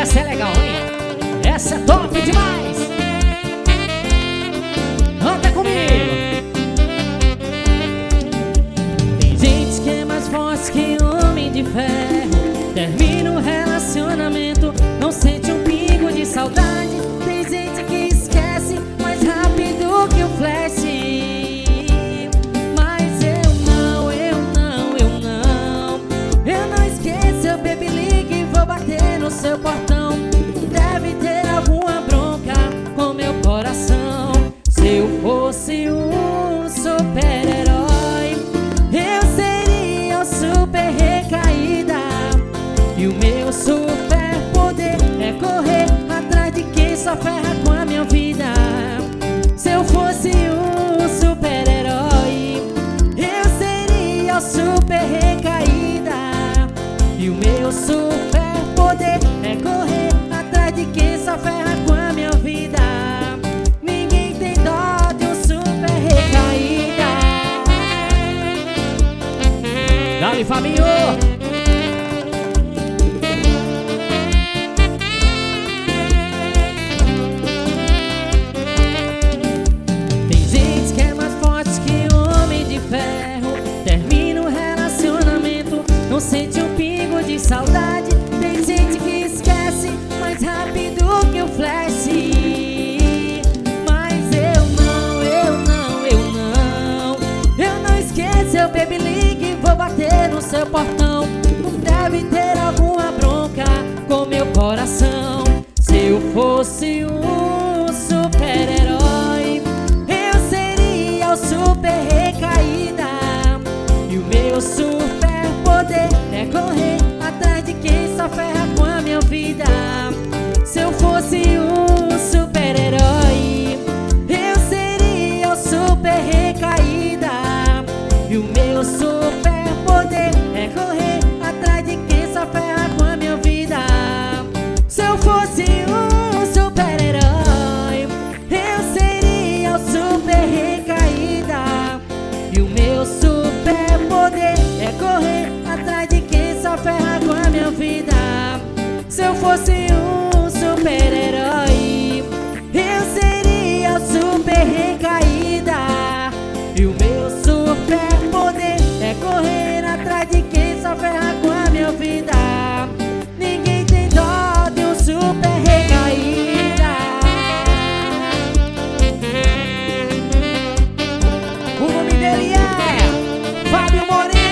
Essa é legal, hein? Essa é top demais. Anda comigo. Tem gente que é mais forte que homem de ferro. Termina o relacionamento, não sente um pingo de saudade. Tem gente que esquece mais rápido que o flash. Mas eu não esqueço. Eu baby ligue e vou bater no seu portão. Deve ter alguma bronca com meu coração. Se eu fosse um super-herói, eu seria um super recaída. E o meu super poder é correr atrás de quem só ferra com a minha vida. Se eu fosse um super-herói, eu seria o super recaída. E o meu super poder é correr atrás de quem só ferra com a minha vida. Ninguém tem dó de um super recaída. Dale, Fabinho! Não sente um pingo de saudade. Tem gente que esquece mais rápido que o flash. Mas eu não esqueço. Eu baby ligue e vou bater no seu portão. Deve ter alguma bronca com meu coração. Se eu fosse um super-herói, eu seria o super recaída. E o meu super poder é correr atrás de quem só ferra com a minha vida. Se eu fosse um super-herói, eu seria o super recaída. E o meu super poder é correr atrás de quem só ferra com a minha vida. Se eu fosse um super-herói, eu seria o super recaída. E o meu super poder é correr atrás de quem só ferra com a minha vida. Se eu fosse um super-herói, eu seria o super recaída. E o meu super poder é correr atrás de quem só ferra com a minha vida. Ninguém tem dó de um super recaída. O nome dele é Fábio Moreira.